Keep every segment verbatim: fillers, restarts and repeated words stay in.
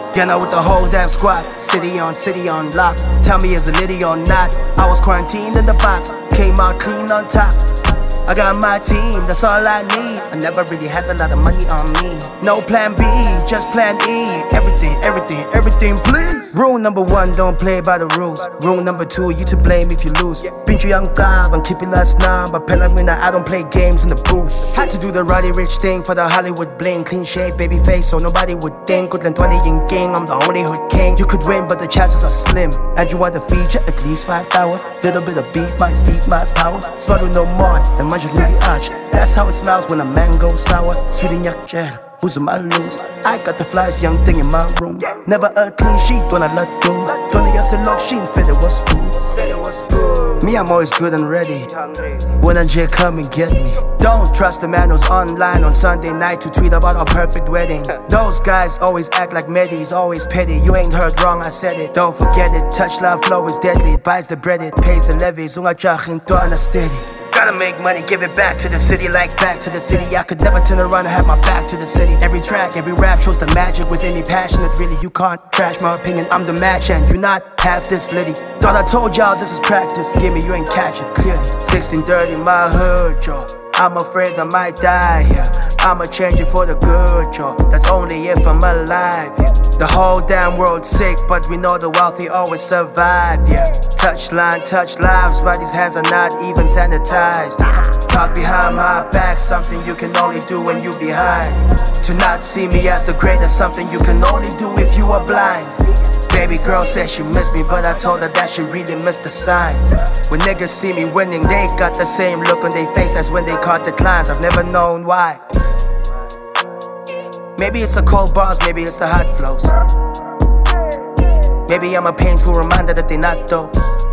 Getting out with the whole damn squad. City on city on lock. Tell me is it litty or not. I was quarantined in the box, came out clean on top. I got my team, that's all I need. I never really had a lot of money on me. No plan B, just plan E. Everything, everything, everything please. Rule number one, don't play by the rules. Rule number two, you to blame if you lose. Pinch young tab, I'm keeping that snob. But pella winner, I don't play games in the booth. Had to do the Roddy Rich thing for the Hollywood bling. Clean shave, baby face, so nobody would think. Good than twenty in gang, I'm the only hood king. You could win, but the chances are slim. And you want to feature at least five hours. Little bit of beef might feed my power. Smart with no more than magic in the arch. That's how it smells when a man goes sour. Sweet in your gel, who's in my lose? I got the flyest young thing in my room. Never a clean sheet when I let go. twenty years in lock, she fit it was good. Me, I'm always good and ready. When a J come and get me. Don't trust the man who's online on Sunday night to tweet about our perfect wedding. Those guys always act like Medis, always petty. You ain't heard wrong, I said it. Don't forget it, touch love flow is deadly. It buys the bread, it pays the levies. Unga jachin to ana steady. Gotta make money, give it back to the city. Like back to the city, I could never turn around and have my back to the city. Every track, every rap shows the magic with any passionate. Really, you can't trash my opinion, I'm the match and do not have this litty. Thought I told y'all this is practice, give me, you ain't catch it clearly. Sixteen thirty, my hood, yo. I'm afraid I might die here. I'ma change it for the good, yo. That's only if I'm alive, yeah. The whole damn world's sick, but we know the wealthy always survive, yeah. Touch line, touch lives, but these hands are not even sanitized. Talk behind my back, something you can only do when you behind. To not see me as the greatest, something you can only do if you are blind. Baby girl said she missed me, but I told her that she really missed the signs. When niggas see me winning, they got the same look on their face as when they caught the climbs. I've never known why. Maybe it's the cold bars, maybe it's the hot flows. Maybe I'm a painful reminder that they not dope.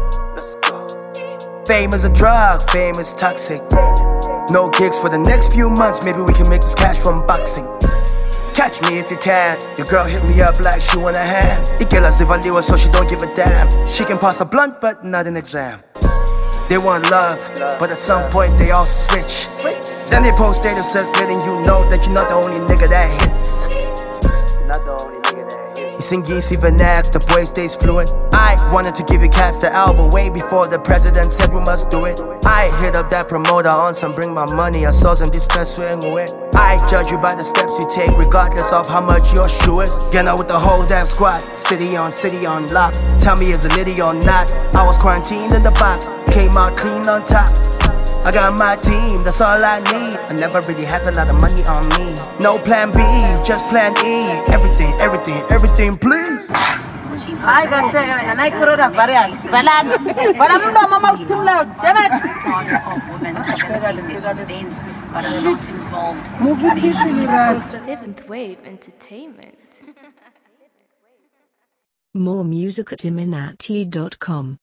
Fame is a drug, fame is toxic. No gigs for the next few months, maybe we can make this cash from boxing. Catch me if you can. Your girl hit me up like she want a hand. Ikela zivaliwa so she don't give a damn. She can pass a blunt but not an exam. They want love, but at some point they all switch. Then they post statuses letting you know that you're not the only nigga that hits. Not the only nigga that hits. Isingisi vernac, the boy stays fluent. I wanted to give you cats the album way before the president said we must do it. I hit up that promoter on some bring my money. I saw some distress swing away. I judge you by the steps you take, regardless of how much your shoe is. Getting out with the whole damn squad. City on city on lock. Tell me is it litty or not. I was quarantined in the box, came out clean on top. I got my team, that's all I need. I never really had a lot of money on me. No plan B, just plan E. Everything, everything, everything please. I got say, and I could have various. But I'm but I'm not mama too loud. Damn it. Seventh Wave Entertainment. More music at iminati dot com.